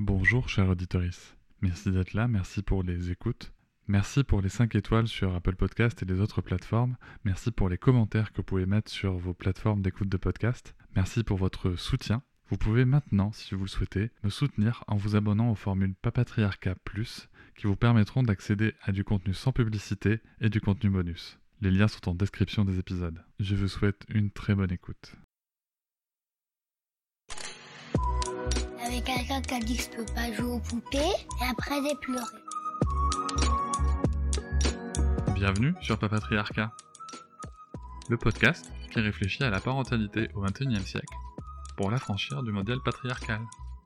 Bonjour chère auditorice, merci d'être là, merci pour les écoutes, merci pour les 5 étoiles sur Apple Podcast et les autres plateformes, merci pour les commentaires que vous pouvez mettre sur vos plateformes d'écoute de podcast, merci pour votre soutien. Vous pouvez maintenant, si vous le souhaitez, me soutenir en vous abonnant aux formules Papatriarcat Plus qui vous permettront d'accéder à du contenu sans publicité et du contenu bonus. Les liens sont en description des épisodes. Je vous souhaite une très bonne écoute. Avec quelqu'un qui a dit que je peux pas jouer aux poupées et après j'ai pleuré. Bienvenue sur Papatriarcat, le podcast qui réfléchit à la parentalité au XXIe siècle pour l'affranchir du modèle patriarcal.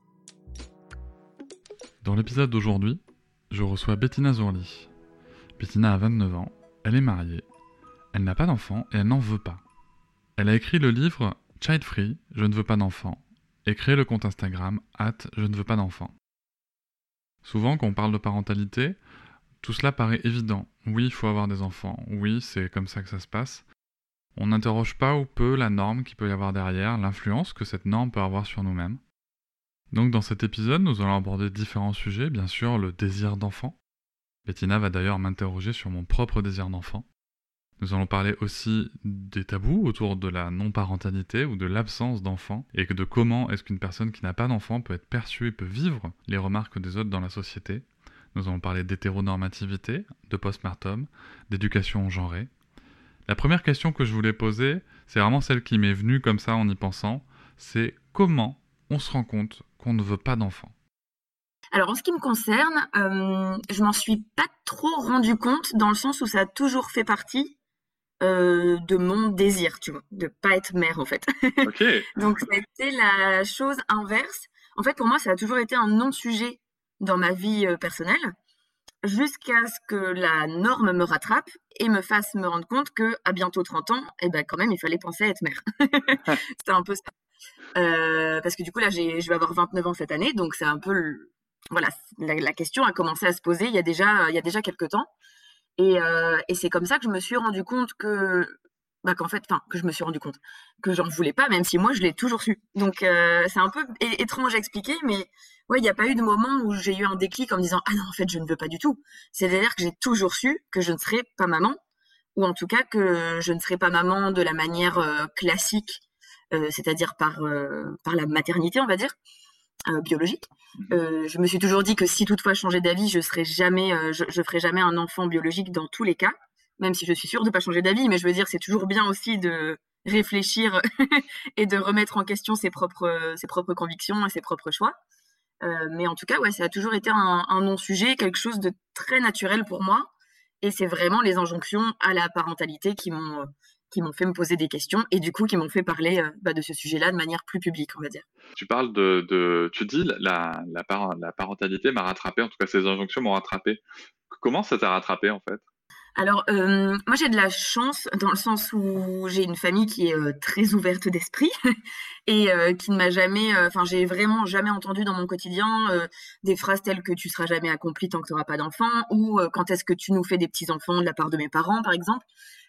Dans l'épisode d'aujourd'hui, je reçois Bettina Zourli. Bettina a 29 ans, elle est mariée, elle n'a pas d'enfant et elle n'en veut pas. Elle a écrit le livre Child Free, je ne veux pas d'enfant, et créé le compte Instagram @je ne veux pas d'enfant. Souvent, quand on parle de parentalité, tout cela paraît évident. Oui, il faut avoir des enfants. Oui, c'est comme ça que ça se passe. On n'interroge pas ou peu la norme qu'il peut y avoir derrière, l'influence que cette norme peut avoir sur nous-mêmes. Donc dans cet épisode, nous allons aborder différents sujets, bien sûr le désir d'enfant. Bettina va d'ailleurs m'interroger sur mon propre désir d'enfant. Nous allons parler aussi des tabous autour de la non-parentalité ou de l'absence d'enfant et de comment est-ce qu'une personne qui n'a pas d'enfant peut être perçue et peut vivre les remarques des autres dans la société. Nous allons parler d'hétéronormativité, de postpartum, d'éducation genrée. La première question que je voulais poser, c'est vraiment celle qui m'est venue comme ça en y pensant, c'est comment on se rend compte qu'on ne veut pas d'enfant ? Alors en ce qui me concerne, je m'en suis pas trop rendu compte dans le sens où ça a toujours fait partie de mon désir, tu vois, de pas être mère en fait. Ok. Donc ça a été la chose inverse. En fait, pour moi, ça a toujours été un non-sujet dans ma vie personnelle, jusqu'à ce que la norme me rattrape et me fasse me rendre compte que à bientôt 30 ans, eh ben quand même, il fallait penser à être mère. C'était un peu ça. Parce que du coup là, je vais avoir 29 ans cette année, donc c'est un peu voilà, la question a commencé à se poser il y a déjà quelques temps. Et c'est comme ça que je me suis rendu compte que que je me suis rendu compte que j'en voulais pas, même si moi je l'ai toujours su. Donc c'est un peu étrange à expliquer, mais ouais, il n'y a pas eu de moment où j'ai eu un déclic en me disant ah non en fait je ne veux pas du tout. C'est-à-dire que j'ai toujours su que je ne serais pas maman, ou en tout cas que je ne serais pas maman de la manière classique, c'est-à-dire par la maternité, on va dire. Biologique. Je me suis toujours dit que si toutefois je changeais d'avis, je ferais jamais un enfant biologique dans tous les cas, même si je suis sûre de pas changer d'avis, mais je veux dire c'est toujours bien aussi de réfléchir et de remettre en question ses propres convictions et ses propres choix. Mais en tout cas, ouais, ça a toujours été un non-sujet, quelque chose de très naturel pour moi, et c'est vraiment les injonctions à la parentalité qui m'ont fait me poser des questions et du coup qui m'ont fait parler de ce sujet-là de manière plus publique, on va dire. Tu parles tu dis la parentalité m'a rattrapé, en tout cas ces injonctions m'ont rattrapé. Comment ça t'a rattrapé en fait ? Alors, moi j'ai de la chance dans le sens où j'ai une famille qui est très ouverte d'esprit et qui ne m'a jamais, j'ai vraiment jamais entendu dans mon quotidien des phrases telles que tu seras jamais accompli tant que tu n'auras pas d'enfant, ou quand est-ce que tu nous fais des petits enfants de la part de mes parents, par exemple.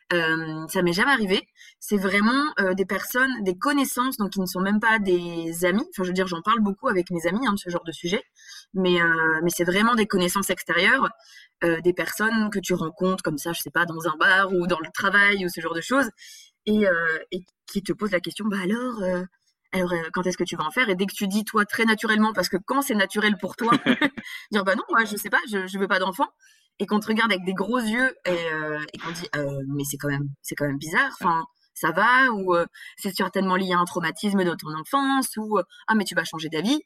Ça m'est jamais arrivé. C'est vraiment des personnes, des connaissances, donc qui ne sont même pas des amis. Enfin, je veux dire, j'en parle beaucoup avec mes amis de ce genre de sujet, mais c'est vraiment des connaissances extérieures, des personnes que tu rencontres comme ça, je sais pas, dans un bar ou dans le travail ou ce genre de choses, et qui te posent la question, quand est-ce que tu vas en faire? Et dès que tu dis toi très naturellement, parce que quand c'est naturel pour toi, dire bah non, moi je sais pas, je veux pas d'enfant, et qu'on te regarde avec des gros yeux et qu'on dit mais c'est quand même bizarre, enfin ça va, ou c'est certainement lié à un traumatisme de ton enfance, ou ah mais tu vas changer d'avis.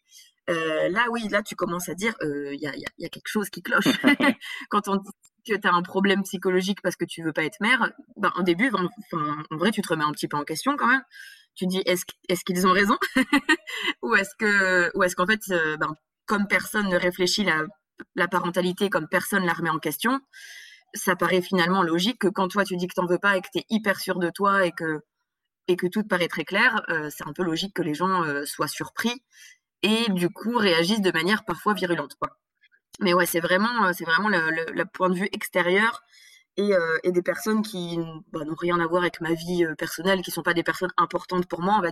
Là tu commences à dire il y a quelque chose qui cloche. Quand on dit que tu as un problème psychologique parce que tu veux pas être mère, au début en vrai tu te remets un petit peu en question quand même. Tu dis est-ce qu'ils ont raison ou est-ce qu'en fait comme personne ne réfléchit la parentalité, comme personne la remet en question, ça paraît finalement logique que quand toi tu dis que t'en veux pas et que t'es hyper sûr de toi et que tout te paraît très clair, c'est un peu logique que les gens soient surpris et du coup réagissent de manière parfois virulente, quoi. Mais ouais, c'est vraiment le point de vue extérieur et des personnes qui n'ont rien à voir avec ma vie personnelle, qui sont pas des personnes importantes pour moi, on va dire,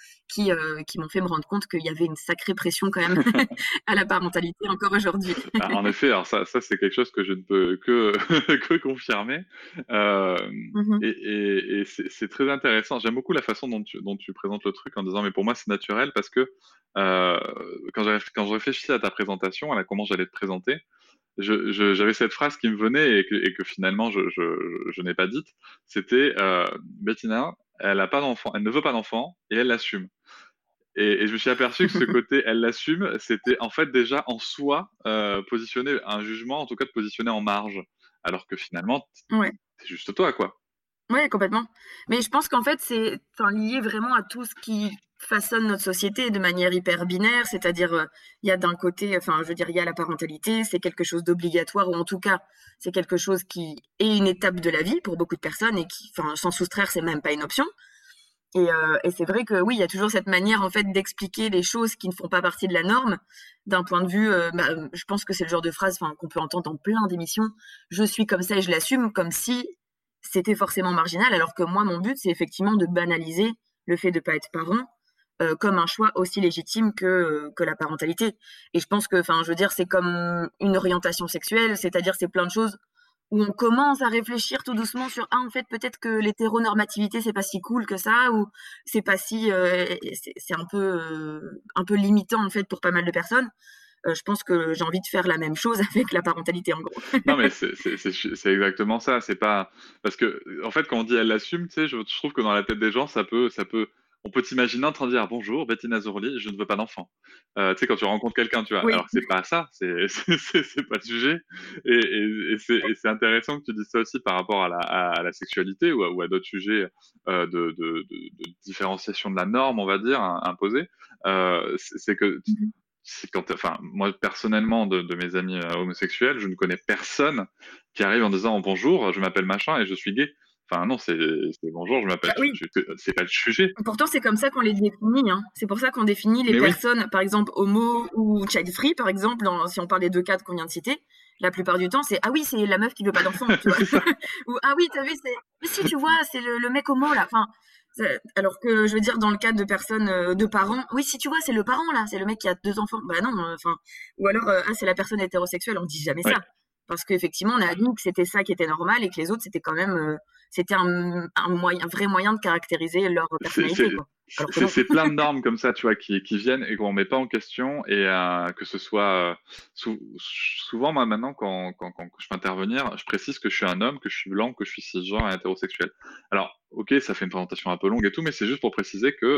qui m'ont fait me rendre compte qu'il y avait une sacrée pression quand même à la parentalité encore aujourd'hui. En effet, alors ça c'est quelque chose que je ne peux que, que confirmer. Euh, Mhm. et c'est très intéressant. J'aime beaucoup la façon dont tu présentes le truc en disant, mais pour moi c'est naturel parce que euh, quand je réfléchis à ta présentation, à comment j'allais te présenter, j'avais cette phrase qui me venait et que finalement je n'ai pas dite. C'était Bettina, elle a pas d'enfant, elle ne veut pas d'enfant et elle l'assume. Et je me suis aperçu que ce côté elle l'assume, c'était en fait déjà en soi positionner un jugement, en tout cas de positionner en marge, alors que finalement Ouais. c'est juste toi quoi. Ouais, complètement. Mais je pense qu'en fait, c'est enfin, lié vraiment à tout ce qui façonne notre société de manière hyper binaire, c'est-à-dire, il y a d'un côté, enfin, je veux dire, il y a la parentalité, c'est quelque chose d'obligatoire ou en tout cas, c'est quelque chose qui est une étape de la vie pour beaucoup de personnes et qui, enfin, s'en soustraire, c'est même pas une option. Et c'est vrai que oui, il y a toujours cette manière en fait d'expliquer les choses qui ne font pas partie de la norme d'un point de vue, je pense que c'est le genre de phrase enfin, qu'on peut entendre dans plein d'émissions. Je suis comme ça et je l'assume, comme si c'était forcément marginal, alors que moi, mon but, c'est effectivement de banaliser le fait de pas être parent comme un choix aussi légitime que la parentalité. Et je pense que, enfin, je veux dire, c'est comme une orientation sexuelle, c'est-à-dire c'est plein de choses où on commence à réfléchir tout doucement sur ah en fait peut-être que l'hétéronormativité c'est pas si cool que ça ou c'est pas si c'est un peu limitant en fait pour pas mal de personnes. Je pense que j'ai envie de faire la même chose avec la parentalité en gros. Non mais c'est exactement ça. C'est pas parce que en fait quand on dit elle l'assume, tu sais, je trouve que dans la tête des gens ça peut on peut t'imaginer en train de dire bonjour Bettina Zorli, je ne veux pas d'enfant. Tu sais quand tu rencontres quelqu'un, tu vois. Oui. Alors que c'est pas ça, c'est pas le sujet. Et c'est intéressant que tu dises ça aussi par rapport à la sexualité ou à d'autres sujets de différenciation de la norme, on va dire, imposée. C'est que Mhm. enfin, moi personnellement, de mes amis homosexuels, je ne connais personne qui arrive en disant bonjour, je m'appelle machin et je suis gay. Enfin, non, c'est bonjour, je m'appelle, Bah, oui. c'est pas le sujet. Pourtant, c'est comme ça qu'on les définit, hein. C'est pour ça qu'on définit les Mais oui, personnes, par exemple, homo ou child free, par exemple, si on parle des deux cas qu'on vient de citer. La plupart du temps, c'est ah oui, c'est la meuf qui veut pas d'enfant, tu vois. c'est ça. Ou ah oui, t'as vu, c'est mais si tu vois, c'est le mec homo là. Enfin, alors que je veux dire, dans le cas de personnes, de parents, oui, si tu vois, c'est le parent là, c'est le mec qui a deux enfants. Bah non, enfin, ou alors ah c'est la personne hétérosexuelle, on dit jamais Ouais. ça. Parce qu'effectivement, on a dit que c'était ça qui était normal et que les autres, c'était quand même, c'était un vrai moyen de caractériser leur C'est personnalité, c'est- quoi. Alors que non. c'est plein de normes comme ça, tu vois, qui viennent et qu'on met pas en question et que ce soit souvent moi maintenant quand je fais intervenir, je précise que je suis un homme, que je suis blanc, que je suis cisgenre et hétérosexuel. Alors, ok, ça fait une présentation un peu longue et tout, mais c'est juste pour préciser que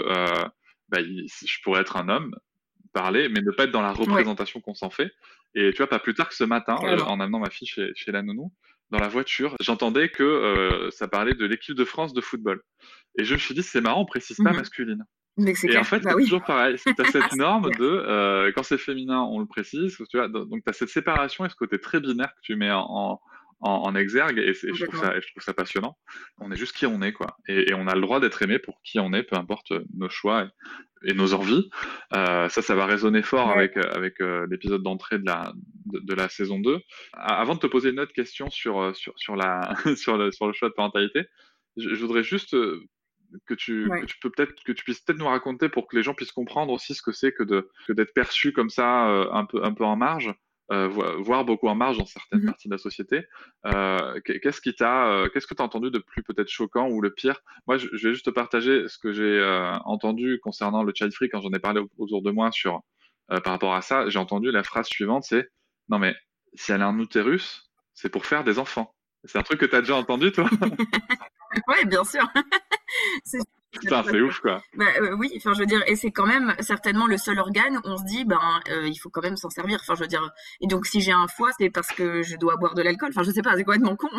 je pourrais être un homme, parler, mais ne pas être dans la Ouais, représentation qu'on s'en fait. Et tu vois, pas plus tard que ce matin, carrément. en amenant ma fille chez la nounou, dans la voiture, j'entendais que ça parlait de l'équipe de France de football. Et je me suis dit, c'est marrant, on précise pas Mhm. masculine. Mais c'est Et en clair. fait, Bah c'est oui. toujours pareil. Tu as cette norme Clair. de quand c'est féminin, on le précise. Tu vois, donc tu as cette séparation et ce côté très binaire que tu mets en exergue. Je trouve Complètement. je trouve ça passionnant. On est juste qui on est, quoi. Et on a le droit d'être aimé pour qui on est, peu importe nos choix et nos envies. Ça va résonner fort Ouais. avec l'épisode d'entrée de la saison 2. Avant de te poser une autre question sur sur le choix de parentalité, je voudrais juste Ouais. que tu peux peut-être que tu puisses peut-être nous raconter pour que les gens puissent comprendre aussi ce que c'est que d'être perçu comme ça un peu en marge voire beaucoup en marge dans certaines Mhm. parties de la société. Qu'est-ce que tu as entendu de plus peut-être choquant ou le pire? Moi je vais juste te partager ce que j'ai entendu concernant le child free quand j'en ai parlé autour de moi sur par rapport à ça. J'ai entendu la phrase suivante, c'est non mais si elle a un utérus c'est pour faire des enfants. C'est un truc que tu as déjà entendu toi? Ouais, bien sûr. C'est cette Putain, c'est phrase. ouf quoi. Bah, oui, enfin, je veux dire, et c'est quand même certainement le seul organe où on se dit, ben, il faut quand même s'en servir. Enfin, je veux dire, et donc si j'ai un foie, c'est parce que je dois boire de l'alcool. Enfin, je sais pas, c'est complètement con.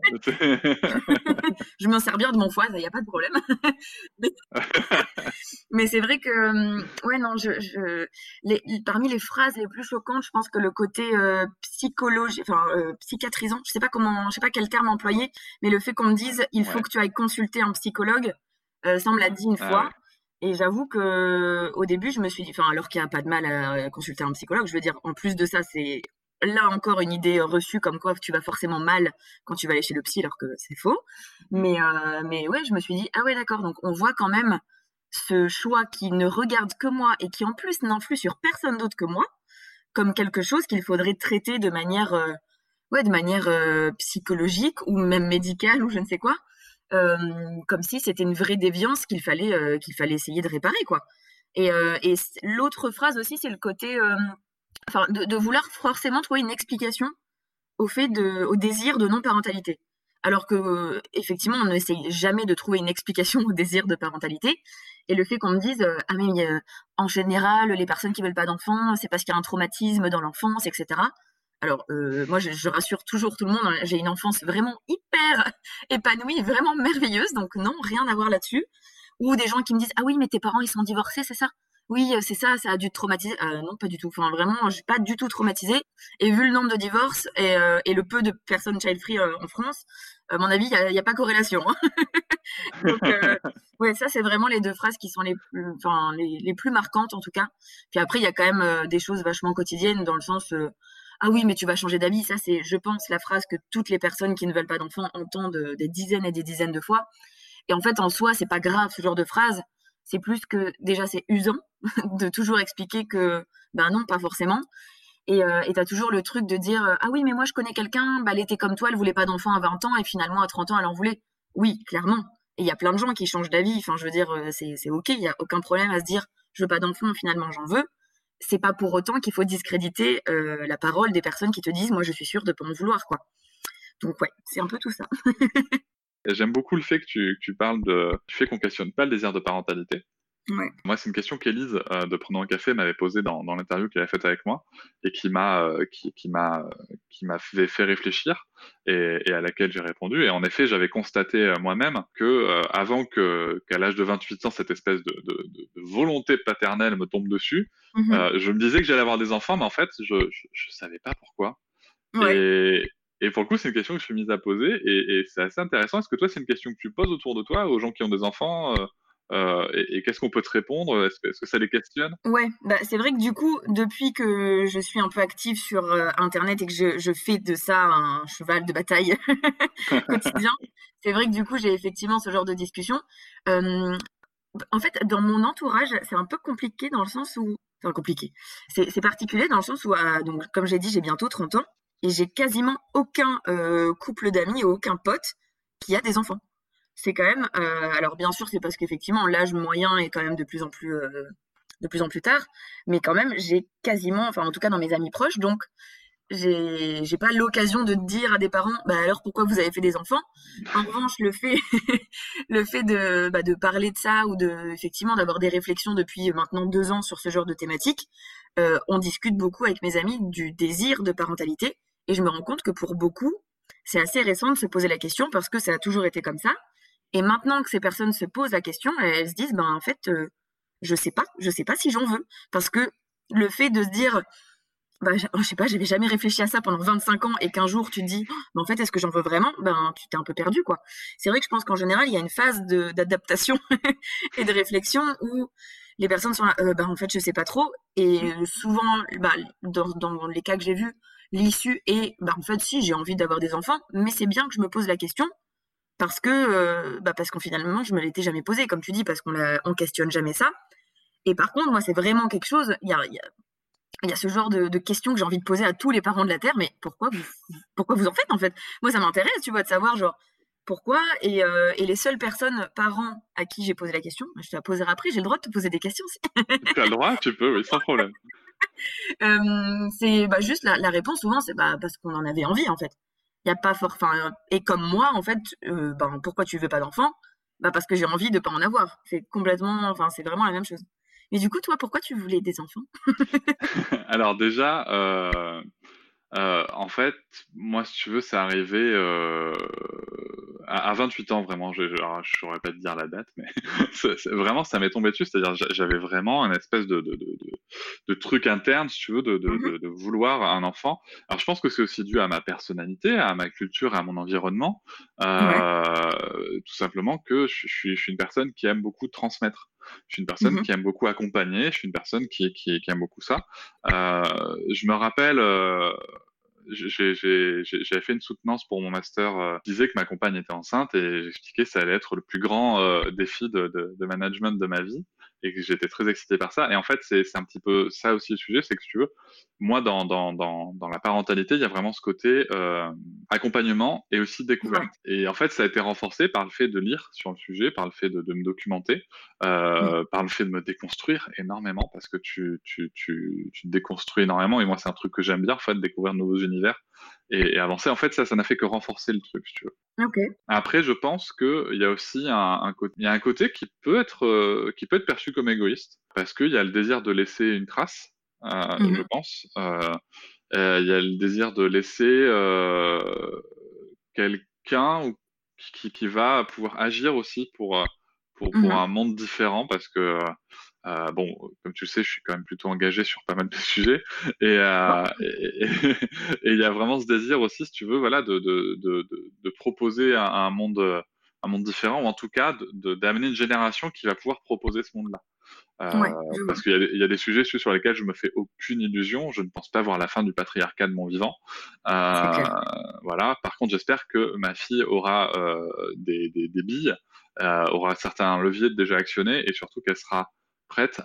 Je m'en sers bien de mon foie, ça y a pas de problème. Mais c'est vrai que, ouais, non, parmi les phrases les plus choquantes, je pense que le côté psychologie, enfin psychiatrisant, je sais pas quel terme employer, mais le fait qu'on me dise, il faut Ouais. que tu ailles consulter un psychologue, ça on me l'a dit une Ah fois. ouais. Et j'avoue que au début, je me suis dit, enfin, alors qu'il n'y a pas de mal à consulter un psychologue, je veux dire, en plus de ça, c'est là encore une idée reçue comme quoi tu vas forcément mal quand tu vas aller chez le psy, alors que c'est faux. Mm. Mais ouais, je me suis dit, ah ouais, d'accord, donc on voit quand même ce choix qui ne regarde que moi et qui en plus n'influe sur personne d'autre que moi, comme quelque chose qu'il faudrait traiter de manière, psychologique ou même médicale ou je ne sais quoi, comme si c'était une vraie déviance qu'il fallait essayer de réparer, quoi. Et l'autre phrase aussi, c'est le côté, enfin, de vouloir forcément trouver une explication au désir de non-parentalité. Alors que, effectivement, on n'essaye jamais de trouver une explication au désir de parentalité. Et le fait qu'on me dise, ah mais en général, les personnes qui veulent pas d'enfants, c'est parce qu'il y a un traumatisme dans l'enfance, etc. Alors, moi, je rassure toujours tout le monde, hein, j'ai une enfance vraiment hyper épanouie, vraiment merveilleuse, donc non, rien à voir là-dessus. Ou des gens qui me disent, ah oui, mais tes parents, ils sont divorcés, c'est ça? Oui, c'est ça, ça a dû te traumatiser. Non, pas du tout. Enfin, vraiment, je suis pas du tout traumatisée. Et vu le nombre de divorces et le peu de personnes child-free en France, à mon avis, il y a pas corrélation, hein. Donc, ouais, ça, c'est vraiment les deux phrases qui sont les plus marquantes, en tout cas. Puis après, il y a quand même des choses vachement quotidiennes dans le sens, ah oui, mais tu vas changer d'avis. Ça, c'est, je pense, la phrase que toutes les personnes qui ne veulent pas d'enfants entendent des dizaines et des dizaines de fois. Et en fait, en soi, c'est pas grave, ce genre de phrase. C'est plus que, déjà, c'est usant de toujours expliquer que, ben non, pas forcément. Et t'as toujours le truc de dire, ah oui, mais moi, je connais quelqu'un, bah, elle était comme toi, elle voulait pas d'enfant à 20 ans, et finalement, à 30 ans, elle en voulait. Oui, clairement. Et il y a plein de gens qui changent d'avis. Enfin, je veux dire, c'est OK, il y a aucun problème à se dire, je veux pas d'enfant, finalement, j'en veux. C'est pas pour autant qu'il faut discréditer la parole des personnes qui te disent, moi, je suis sûre de pas en vouloir, quoi. Donc, ouais, c'est un peu tout ça. Et j'aime beaucoup le fait que tu parles du fait qu'on questionne pas le désir de parentalité. Ouais. Moi, c'est une question qu'Élise de Prenons un café m'avait posée dans l'interview qu'elle a faite avec moi et qui m'a fait réfléchir et à laquelle j'ai répondu. Et en effet, j'avais constaté moi-même que avant qu'à l'âge de 28 ans, cette espèce de volonté paternelle me tombe dessus, Mhm. je me disais que j'allais avoir des enfants, mais en fait, je savais pas pourquoi. Ouais. Et, et pour le coup, c'est une question que je suis mise à poser et c'est assez intéressant. Est-ce que toi, c'est une question que tu poses autour de toi, aux gens qui ont des enfants et qu'est-ce qu'on peut te répondre? Est-ce que ça les questionne? Ouais, bah, c'est vrai que du coup, depuis que je suis un peu active sur Internet et que je fais de ça un cheval de bataille quotidien, c'est vrai que du coup, j'ai effectivement ce genre de discussion. Euh, En fait, dans mon entourage, c'est un peu compliqué dans le sens où... Enfin, compliqué. C'est particulier dans le sens où, donc, comme j'ai dit, j'ai bientôt 30 ans et j'ai quasiment aucun couple d'amis ou aucun pote qui a des enfants. C'est quand même... alors, bien sûr, c'est parce qu'effectivement, l'âge moyen est quand même de plus en plus tard, mais quand même, j'ai quasiment... Enfin, en tout cas, dans mes amis proches, donc j'ai pas l'occasion de dire à des parents bah alors pourquoi vous avez fait des enfants. En revanche, le fait le fait de parler de ça ou de effectivement d'avoir des réflexions depuis maintenant 2 ans sur ce genre de thématique, on discute beaucoup avec mes amis du désir de parentalité et je me rends compte que pour beaucoup c'est assez récent de se poser la question parce que ça a toujours été comme ça et maintenant que ces personnes se posent la question elles se disent ben en fait je sais pas si j'en veux parce que le fait de se dire bah, je sais pas, j'avais jamais réfléchi à ça pendant 25 ans et qu'un jour tu te dis, mais en fait, est-ce que j'en veux vraiment? Ben, tu t'es un peu perdu, quoi. C'est vrai que je pense qu'en général, il y a une phase d'adaptation et de réflexion où les personnes sont là, bah, en fait, je sais pas trop. Et souvent, bah, dans les cas que j'ai vus, l'issue est, bah, en fait, si, j'ai envie d'avoir des enfants, mais c'est bien que je me pose la question parce qu'en finalement, je me l'étais jamais posée, comme tu dis, parce on questionne jamais ça. Et par contre, moi, c'est vraiment quelque chose, il y a ce genre de questions que j'ai envie de poser à tous les parents de la Terre, mais pourquoi vous en faites en fait? Moi, ça m'intéresse, tu vois, de savoir genre pourquoi. Et les seules personnes, parents, à qui j'ai posé la question, je te la poserai après, j'ai le droit de te poser des questions aussi. Tu as le droit, tu peux, oui, sans problème. C'est bah, juste la réponse souvent, c'est bah, parce qu'on en avait envie en fait. Il y a pas fort, enfin, et comme moi en fait, ben, pourquoi tu veux pas d'enfant? Bah parce que j'ai envie de pas en avoir. C'est complètement, enfin, c'est vraiment la même chose. Mais du coup, toi, pourquoi tu voulais des enfants? Alors déjà, en fait, moi, si tu veux, c'est arrivé à 28 ans, vraiment. Alors, je saurais pas te dire la date, mais vraiment, ça m'est tombé dessus. C'est-à-dire, j'avais vraiment un espèce de truc interne, si tu veux, Mhm. de vouloir un enfant. Alors, je pense que c'est aussi dû à ma personnalité, à ma culture, à mon environnement. Ouais. Tout simplement que je suis une personne qui aime beaucoup transmettre. Je suis une personne Mhm. qui aime beaucoup accompagner. Je suis une personne qui aime beaucoup ça. Je me rappelle, j'avais fait une soutenance pour mon master, qui disait que ma compagne était enceinte et j'expliquais que ça allait être le plus grand défi de management de ma vie et que j'étais très excité par ça. Et en fait, c'est un petit peu ça aussi le sujet, c'est que si tu veux, moi, dans la parentalité, il y a vraiment ce côté accompagnement et aussi découverte. Ouais. Et en fait, ça a été renforcé par le fait de lire sur le sujet, par le fait de me documenter, Mmh. par le fait de me déconstruire énormément, parce que tu te déconstruis énormément. Et moi, c'est un truc que j'aime bien, en fait, découvrir de nouveaux univers et avancer. En fait, ça n'a fait que renforcer le truc, si tu veux. OK. Après, je pense qu'il y a aussi il y a un côté qui peut être perçu comme égoïste, parce qu'il y a le désir de laisser une trace, je Mmh. pense. Il y a le désir de laisser quelqu'un qui va pouvoir agir aussi pour Mmh. un monde différent, parce que bon, comme tu le sais, je suis quand même plutôt engagé sur pas mal de sujets, et Oh, et il y a vraiment ce désir aussi, si tu veux, voilà, de proposer un monde différent, ou en tout cas d'amener une génération qui va pouvoir proposer ce monde-là. ouais, je vois. Parce il y a des sujets sur lesquels je me fais aucune illusion. Je ne pense pas voir la fin du patriarcat de mon vivant. C'est Euh, clair. voilà. Par contre, j'espère que ma fille aura des billes, aura certains leviers déjà actionnés, et surtout qu'elle sera prête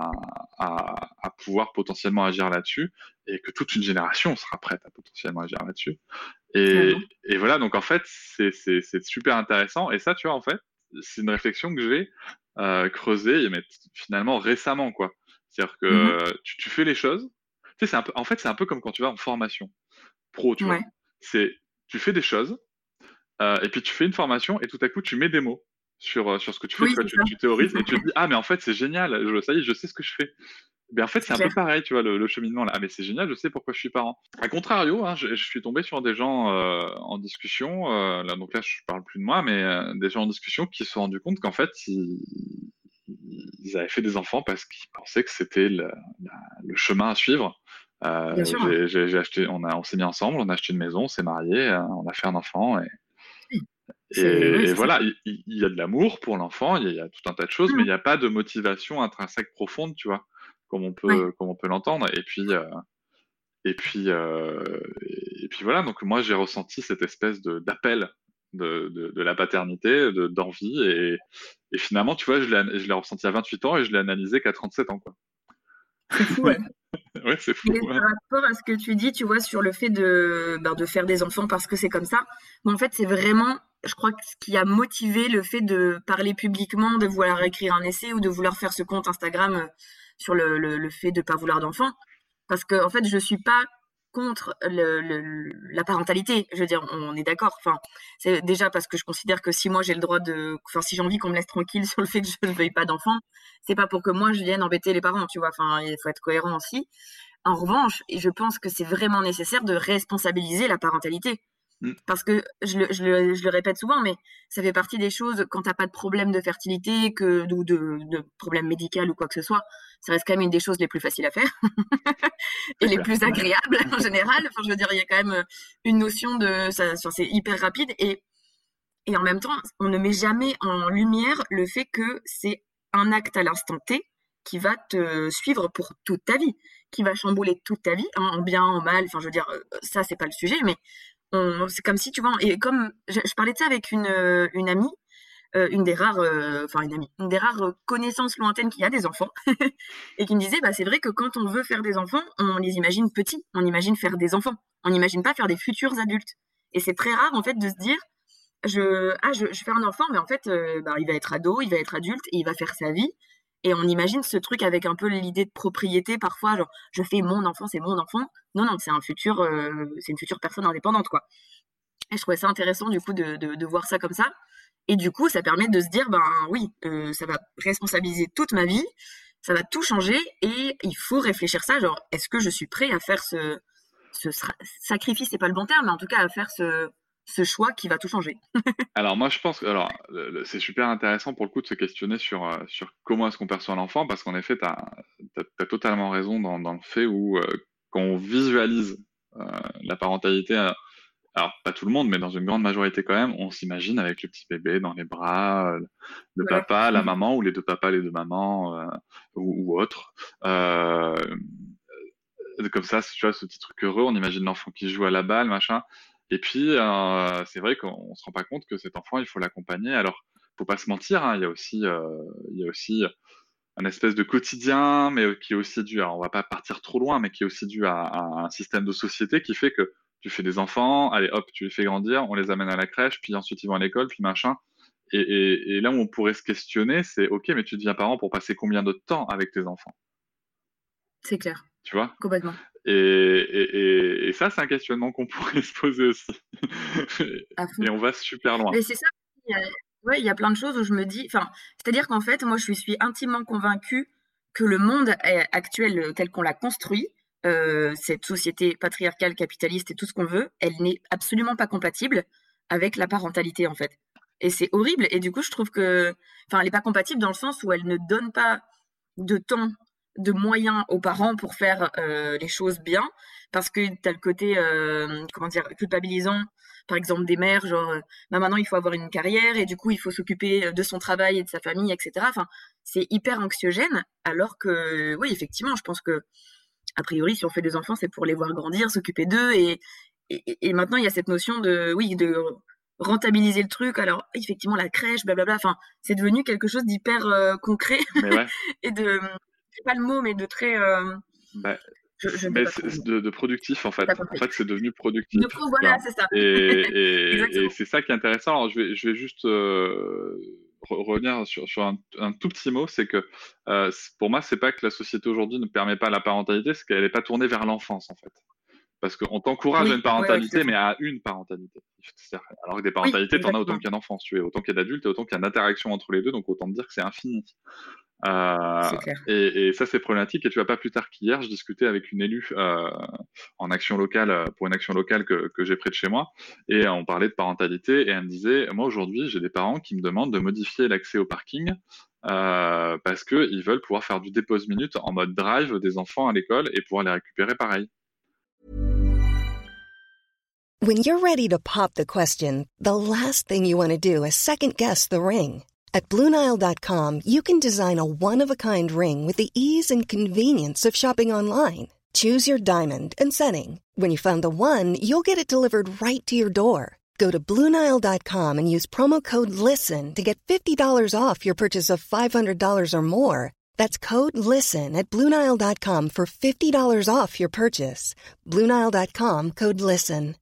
à pouvoir potentiellement agir là-dessus, et que toute une génération sera prête à potentiellement agir là-dessus. Carrément. Et voilà, donc en fait, c'est super intéressant. Et ça, tu vois, en fait, c'est une réflexion que j'ai creusée, mais finalement récemment, quoi. C'est-à-dire Mmh. que tu fais les choses. Tu sais, en fait, c'est un peu comme quand tu vas en formation pro, tu vois. Ouais. C'est, tu fais des choses, et puis tu fais une formation, et tout à coup, tu mets des mots sur ce que tu fais, Oui, tu vois, c'est ça. tu théorises, et tu te dis, ah, mais en fait, c'est génial, ça y est, je sais ce que je fais. Mais en fait, C'est c'est un peu clair. pareil, tu vois, le cheminement là. Ah, mais c'est génial, je sais pourquoi je suis parent. A contrario, hein, je suis tombé sur des gens en discussion, là, donc là, je parle plus de moi, mais des gens en discussion qui se sont rendus compte qu'en fait, ils avaient fait des enfants parce qu'ils pensaient que c'était le chemin à suivre. Bien sûr. J'ai acheté, on s'est mis ensemble, on a acheté une maison, on s'est marié, on a fait un enfant, Oui. Ouais, et c'est ça. voilà, il y a de l'amour pour l'enfant, il y a tout un tas de choses, mais il Mmh. n'y a pas de motivation intrinsèque profonde, tu vois, Ouais. comme on peut l'entendre. Et puis, et puis voilà, donc moi j'ai ressenti cette espèce d'appel de la paternité, d'envie, et finalement, tu vois, je l'ai ressenti à 28 ans et je l'ai analysé qu'à 37 ans, quoi. C'est fou, ouais. Ouais, c'est Mais fou, hein. par rapport à ce que tu dis, tu vois, sur le fait de faire des enfants parce que c'est comme ça, mais en fait, c'est vraiment, je crois que ce qui a motivé le fait de parler publiquement, de vouloir écrire un essai ou de vouloir faire ce compte Instagram, sur le fait de pas vouloir d'enfants. Parce que en fait, je suis pas contre la parentalité. Je veux dire, on est d'accord. Enfin, c'est déjà parce que je considère que si moi j'ai le droit de, enfin, si j'ai envie qu'on me laisse tranquille sur le fait que je ne veuille pas d'enfants, c'est pas pour que moi je vienne embêter les parents, tu vois. Enfin, il faut être cohérent aussi. En revanche, et je pense que c'est vraiment nécessaire de responsabiliser la parentalité. Mm. Parce que je le répète souvent, mais ça fait partie des choses quand t'as pas de problème de fertilité ou de problème médical ou quoi que ce soit. Ça reste quand même une des choses les plus faciles à faire et C'est les clair. plus agréables en général. Enfin, je veux dire, il y a quand même une notion de ça, enfin, c'est hyper rapide et en même temps, on ne met jamais en lumière le fait que c'est un acte à l'instant T qui va te suivre pour toute ta vie, qui va chambouler toute ta vie, en bien, en mal. Enfin, je veux dire, ça, c'est pas le sujet, mais c'est comme si, tu vois, et comme je parlais de ça avec une amie, une des rares, enfin une amie, une des rares connaissances lointaines qui a des enfants, et qui me disait, bah c'est vrai que quand on veut faire des enfants, on les imagine petits, on imagine faire des enfants, on n'imagine pas faire des futurs adultes. Et c'est très rare en fait de se dire, je fais un enfant, mais en fait, bah, il va être ado, il va être adulte et il va faire sa vie. Et on imagine ce truc avec un peu l'idée de propriété parfois, genre je fais mon enfant, c'est mon enfant. Non, non, c'est une future personne indépendante, quoi. Et je trouvais ça intéressant du coup de voir ça comme ça. Et du coup, ça permet de se dire, ben oui, ça va responsabiliser toute ma vie, ça va tout changer et il faut réfléchir ça, genre est-ce que je suis prêt à faire ce sacrifice, c'est pas le bon terme, mais en tout cas à faire ce choix qui va tout changer. Alors moi je pense que alors c'est super intéressant pour le coup de se questionner sur comment est-ce qu'on perçoit l'enfant, parce qu'en effet t'as totalement raison dans le fait où quand on visualise la parentalité, alors pas tout le monde, mais dans une grande majorité quand même, on s'imagine avec le petit bébé dans les bras, le Ouais. papa, la maman, ou les deux papas, les deux mamans, ou autres. Euh, comme ça, tu vois, ce petit truc heureux, on imagine l'enfant qui joue à la balle, machin. Et puis, c'est vrai qu'on se rend pas compte que cet enfant, il faut l'accompagner. Alors, faut pas se mentir, hein, il y a aussi un espèce de quotidien, mais qui est aussi dû à, on va pas partir trop loin, mais qui est aussi dû à un système de société qui fait que tu fais des enfants, allez hop, tu les fais grandir, on les amène à la crèche, puis ensuite ils vont à l'école, puis machin. Et là où on pourrait se questionner, c'est ok, mais tu deviens parent pour passer combien de temps avec tes enfants, C'est clair, tu vois? complètement. Et ça, c'est un questionnement qu'on pourrait se poser aussi. À fond. Et on va super loin. Mais c'est ça, il y a ouais, il y a plein de choses où je me dis enfin, c'est-à-dire qu'en fait, moi, je suis intimement convaincue que le monde actuel, tel qu'on l'a construit, cette société patriarcale, capitaliste et tout ce qu'on veut, elle n'est absolument pas compatible avec la parentalité, en fait. Et c'est horrible et du coup, je trouve que enfin, elle est pas compatible dans le sens où elle ne donne pas de temps, de moyens aux parents pour faire, les choses bien. Parce que tu as le côté, comment dire? Culpabilisant, par exemple des mères, genre, bah, maintenant il faut avoir une carrière et du coup il faut s'occuper, de son travail et de sa famille et cetera. Enfin, c'est hyper anxiogène alors que oui, effectivement, je pense que a priori, si on fait des enfants, c'est pour les voir grandir, s'occuper d'eux et maintenant il y a cette notion de oui, de rentabiliser le truc. Alors effectivement la crèche, blablabla, enfin, c'est devenu quelque chose d'hyper, concret Mais ouais, et de j'ai pas le mot, mais de très, bah, je ne sais mais pas trouver le mot. de productif en fait. Tu En compris. fait, c'est devenu productif. Du coup, Tu voilà, vois. c'est ça. Et Exactement. c'est ça qui est intéressant. Alors, je vais juste revenir sur un tout petit mot, c'est que pour moi, c'est pas que la société aujourd'hui ne permet pas la parentalité, c'est qu'elle n'est pas tournée vers l'enfance en fait. Parce qu'on t'encourage à une Oui, ouais, ouais, tout à parentalité, fait. mais à une parentalité. Alors que des Oui, parentalités, t'en as autant exactement. qu'il y a d'enfants, si tu veux, autant qu'il y a d'adultes et autant qu'il y a d'interaction entre les deux, donc autant te dire que c'est infini. Euh, C'est clair. et ça, c'est problématique. Et tu vois, pas plus tard qu'hier, je discutais avec une élue en action locale, pour une action locale que j'ai près de chez moi, et on parlait de parentalité, et elle me disait, moi aujourd'hui, j'ai des parents qui me demandent de modifier l'accès au parking parce qu'ils veulent pouvoir faire du dépose-minute en mode drive des enfants à l'école et pouvoir les récupérer pareil. When you're ready to pop the question, the last thing you want to do is second-guess the ring. At BlueNile.com, you can design a one-of-a-kind ring with the ease and convenience of shopping online. Choose your diamond and setting. When you find the one, you'll get it delivered right to your door. Go to BlueNile.com and use promo code LISTEN to get $50 off your purchase of $500 or more. That's code LISTEN at BlueNile.com for $50 off your purchase. BlueNile.com, code LISTEN.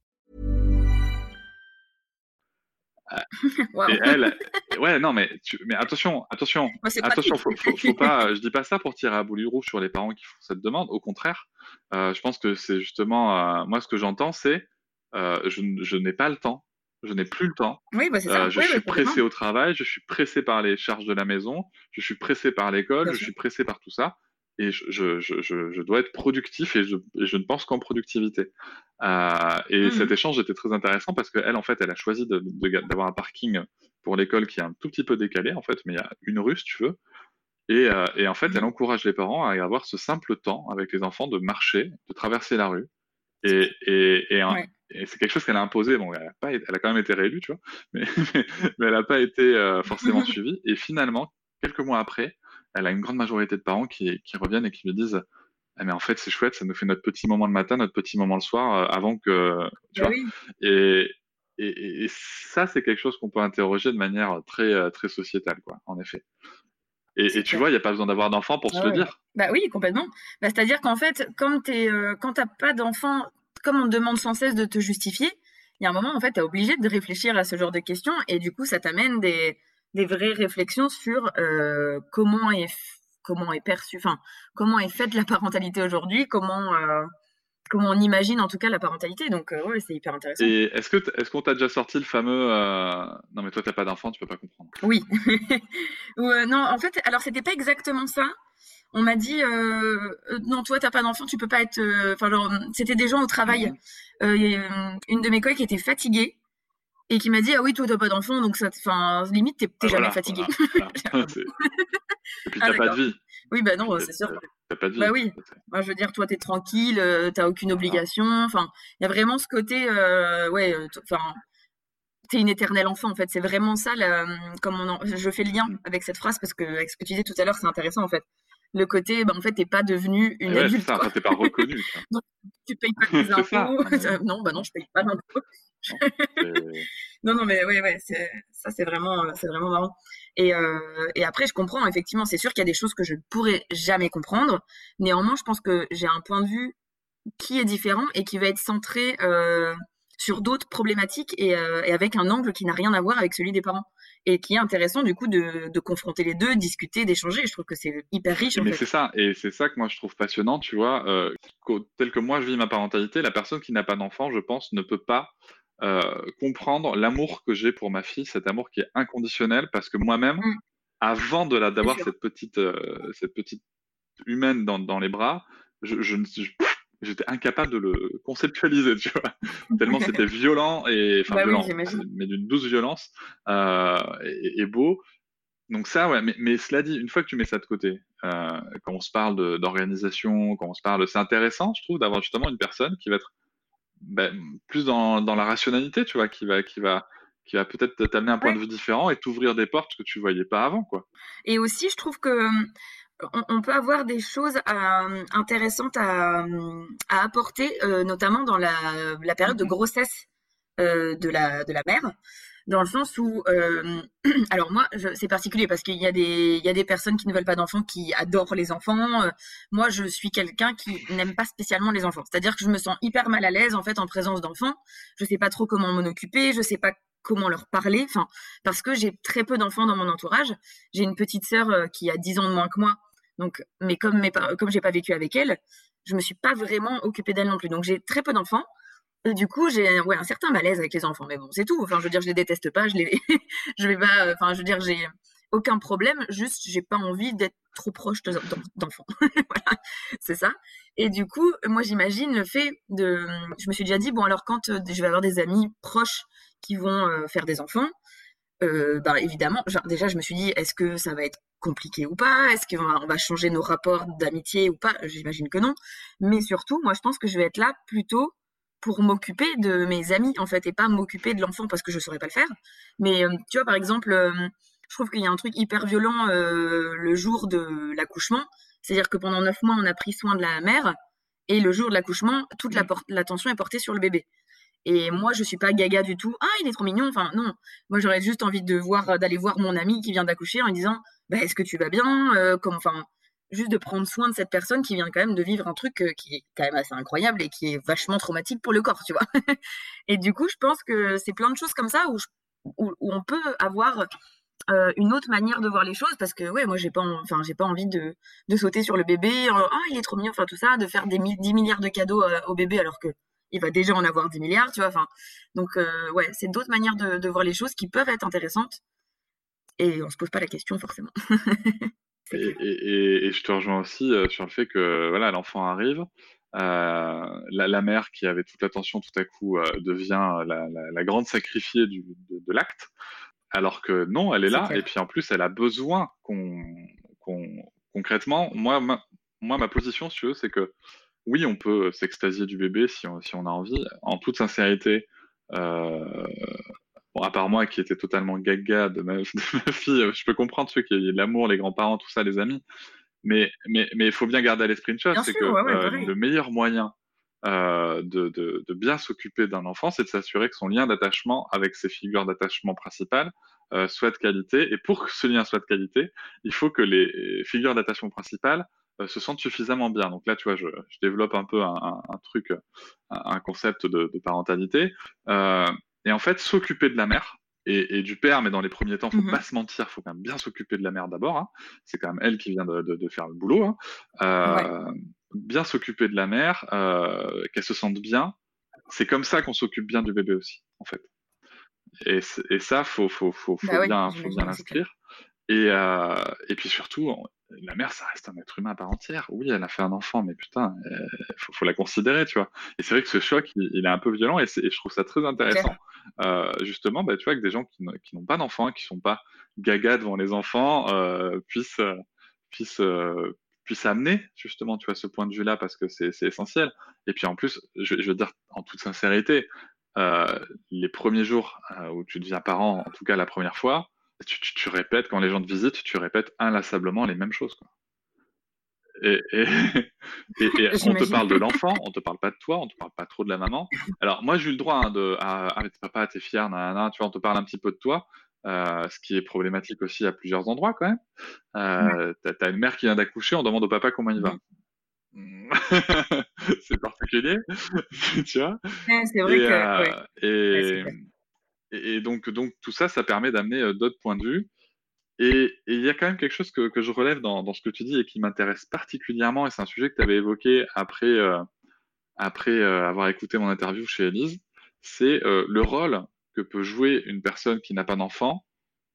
Et Waouh. elle, ouais, non, mais, mais Moi, c'est pratique. faut pas, je dis pas ça pour tirer à boulet rouge sur les parents qui font cette demande. Au contraire, je pense que c'est justement, moi, ce que j'entends, c'est, je n'ai pas le temps, je n'ai plus le temps. Oui, bah, c'est ça. Je Oui, suis oui, complètement. pressé au travail, je suis pressé par les charges de la maison, je suis pressé par l'école, Bien je sûr. suis pressé par tout ça, et je dois être productif et je ne pense qu'en productivité. Et cet Mmh. échange était très intéressant parce qu'elle, en fait, elle a choisi d'avoir un parking pour l'école qui est un tout petit peu décalé, en fait, mais il y a une rue, si tu veux. Et en fait, elle Mmh. encourage les parents à avoir ce simple temps avec les enfants de marcher, de traverser la rue. Et, et, et, un- Ouais. et c'est quelque chose qu'elle a imposé. Bon, elle a quand même été réélue, tu vois, mais, mais elle n'a pas été forcément suivie. Et finalement, quelques mois après, elle a une grande majorité de parents qui reviennent et qui lui disent ah, mais en fait, c'est chouette, ça nous fait notre petit moment le matin, notre petit moment le soir, avant que, tu Bah, vois. oui. Et, et ça, c'est quelque chose qu'on peut interroger de manière très, très sociétale, quoi, en effet. Et C'est tu vois, clair. il n'y a pas besoin d'avoir d'enfant pour Ouais, se le ouais. dire. Bah, oui, complètement. Bah, c'est-à-dire qu'en fait, quand tu pas d'enfant, comme on te demande sans cesse de te justifier, il y a un moment, en fait, tu es obligé de réfléchir à ce genre de questions et du coup, ça t'amène des vraies réflexions sur, comment est perçue enfin, comment est faite la parentalité aujourd'hui, comment on imagine, en tout cas, la parentalité donc ouais, c'est hyper intéressant. Et est-ce qu'on t'a déjà sorti le fameux non mais toi t'as pas d'enfant, tu peux pas comprendre. Oui. Ou, non, en fait, alors c'était pas exactement ça. On m'a dit non, toi t'as pas d'enfant, tu peux pas être. Enfin, genre, c'était des gens au travail. Mhm. Y a, une de mes collègues qui était fatiguée et qui m'a dit ah oui, toi t'as pas d'enfant, donc ça, enfin, limite t'es Ah, jamais voilà, fatiguée. voilà, voilà. Ah bon. Et puis Ah t'as pas de d'accord. vie. Oui, bah Et puis non, c'est sûr. t'as pas de Bah vie. oui. Moi, je veux dire, toi t'es tranquille, t'as aucune Voilà. obligation. Enfin, il y a vraiment ce côté, ouais, enfin, t'es une éternelle enfant en fait. C'est vraiment ça. Comme je fais le lien Mm. avec cette phrase parce que avec ce que tu disais tout à l'heure, c'est intéressant en fait. Le côté, en fait, t'es pas devenu Et une ouais, c'est adulte, ça. quoi. Enfin, t'es pas reconnu, tu Donc, tu payes pas tes vois. C'est ça. impôts. Non, non, je paye pas d'impôts. Non, c'est... Non, non, mais ouais, ça, c'est vraiment marrant. Et après, je comprends, effectivement, c'est sûr qu'il y a des choses que je ne pourrais jamais comprendre. Néanmoins, je pense que j'ai un point de vue qui est différent et qui va être centré sur d'autres problématiques et avec un angle qui n'a rien à voir avec celui des parents. Et qui est intéressant, du coup, de confronter les deux, discuter, d'échanger. Je trouve que c'est hyper riche, en Mais fait. c'est ça, et c'est ça que moi je trouve passionnant, tu vois. Tel que moi je vis ma parentalité, la personne qui n'a pas d'enfant, je pense, ne peut pas euh, comprendre l'amour que j'ai pour ma fille, cet amour qui est inconditionnel, parce que moi-même, Mm, avant c'est d'avoir sûr. cette petite humaine dans les bras, j'étais incapable de le conceptualiser, tu vois. Tellement c'était violent, enfin Bah oui, violent, j'imagine. mais d'une douce violence, et beau. Donc ça, ouais, mais cela dit, une fois que tu mets ça de côté, quand on se parle d'organisation, quand on se parle, c'est intéressant, je trouve, d'avoir justement une personne qui va être ben, plus dans la rationalité, tu vois, qui va peut-être t'amener un point Ouais. de vue différent et t'ouvrir des portes que tu voyais pas avant, quoi. Et aussi, je trouve que on peut avoir des choses intéressantes à apporter, notamment dans la période de Mhm. grossesse de la mère, dans le sens où, alors moi, c'est particulier parce qu'il y a des personnes qui ne veulent pas d'enfants qui adorent les enfants. Moi, je suis quelqu'un qui n'aime pas spécialement les enfants. C'est-à-dire que je me sens hyper mal à l'aise en fait en présence d'enfants. Je sais pas trop comment m'en occuper, je sais pas comment leur parler. Enfin, parce que j'ai très peu d'enfants dans mon entourage. J'ai une petite sœur qui a 10 ans de moins que moi. Donc, mais comme j'ai pas vécu avec elle, je me suis pas vraiment occupée d'elle non plus. Donc, j'ai très peu d'enfants. Et du coup, j'ai un certain malaise avec les enfants, mais bon, c'est tout. Enfin, je veux dire, je les déteste pas, je vais pas, enfin, je veux dire, j'ai aucun problème, juste, j'ai pas envie d'être trop proche d'enfants. Voilà, c'est ça. Et du coup, moi, j'imagine le fait je me suis déjà dit, bon, alors quand je vais avoir des amis proches qui vont faire des enfants, ben, évidemment, déjà, je me suis dit, est-ce que ça va être compliqué ou pas? Est-ce qu'on va changer nos rapports d'amitié ou pas? J'imagine que non. Mais surtout, moi, je pense que je vais être là plutôt pour m'occuper de mes amis, en fait, et pas m'occuper de l'enfant parce que je saurais pas le faire. Mais tu vois, par exemple, je trouve qu'il y a un truc hyper violent le jour de l'accouchement. C'est-à-dire que pendant 9 mois, on a pris soin de la mère, et le jour de l'accouchement, toute Mm. l'attention est portée sur le bébé. Et moi, je suis pas gaga du tout. Ah, il est trop mignon. Enfin, non. Moi, j'aurais juste envie d'aller voir mon ami qui vient d'accoucher en lui disant, bah, est-ce que tu vas bien? Enfin, juste de prendre soin de cette personne qui vient quand même de vivre un truc qui est quand même assez incroyable et qui est vachement traumatique pour le corps, tu vois. Et du coup, je pense que c'est plein de choses comme ça où on peut avoir une autre manière de voir les choses parce que ouais, moi j'ai pas envie de sauter sur le bébé, ah il est trop mignon, enfin tout ça, de faire 10 milliards de cadeaux au bébé alors que il va déjà en avoir 10 milliards, tu vois. Enfin, donc ouais, c'est d'autres manières de voir les choses qui peuvent être intéressantes et on se pose pas la question forcément. C'est Et, clair. et je te rejoins aussi sur le fait que voilà, l'enfant arrive, la mère qui avait toute l'attention tout à coup devient la grande sacrifiée de l'acte, alors que non, elle est C'est là, et clair. puis en plus, elle a besoin concrètement, moi, ma position, si tu veux, c'est que oui, on peut s'extasier du bébé si on a envie, en toute sincérité. Euh, bon, à part moi qui était totalement gaga de ma fille, je peux comprendre ceux qui y a de l'amour, les grands-parents, tout ça, les amis. Mais il faut bien garder à l'esprit une chose, Bien c'est sûr, que ouais, ouais, pareil. le meilleur moyen de bien s'occuper d'un enfant, c'est de s'assurer que son lien d'attachement avec ses figures d'attachement principales soit de qualité. Et pour que ce lien soit de qualité, il faut que les figures d'attachement principales se sentent suffisamment bien. Donc là, tu vois, je développe un peu un truc, un concept de parentalité. Euh, et en fait, s'occuper de la mère et du père, mais dans les premiers temps, faut pas Mhm. se mentir, faut quand même bien s'occuper de la mère d'abord, hein. C'est quand même elle qui vient de faire le boulot, hein. Ouais. Bien s'occuper de la mère, qu'elle se sente bien. C'est comme ça qu'on s'occupe bien du bébé aussi, en fait. Et ça, Bah ouais, faut bien j'imagine, c'est clair. l'inscrire. Et puis surtout, la mère, ça reste un être humain à part entière. Oui, elle a fait un enfant, mais putain, faut la considérer, tu vois. Et c'est vrai que ce choc, il est un peu violent, et je trouve ça très C'est clair. intéressant. Justement, bah, tu vois, que des gens qui n'ont pas d'enfants, qui sont pas gaga devant les enfants, puissent, euh, puissent amener justement, tu vois, ce point de vue-là, parce que c'est essentiel. Et puis en plus, je veux dire en toute sincérité, euh, les premiers jours où tu deviens parent, en tout cas la première fois, tu répètes, quand les gens te visitent, tu répètes inlassablement les mêmes choses, quoi. et, et on te J'imagine. parle de l'enfant, on te parle pas de toi, on te parle pas trop de la maman. Alors moi j'ai eu le droit hein, mais t'es papa, t'es fier, nanana, tu vois, on te parle un petit peu de toi, ce qui est problématique aussi à plusieurs endroits quand même. Ouais. T'as une mère qui vient d'accoucher, on demande au papa comment il va. Mhm. C'est particulier, tu vois. Ouais, c'est vrai Et, que, ouais, euh, ouais, c'est et, clair. et donc tout ça, ça permet d'amener d'autres points de vue. Et il y a quand même quelque chose que je relève dans ce que tu dis et qui m'intéresse particulièrement, et c'est un sujet que tu avais évoqué après avoir écouté mon interview chez Elise, c'est le rôle que peut jouer une personne qui n'a pas d'enfant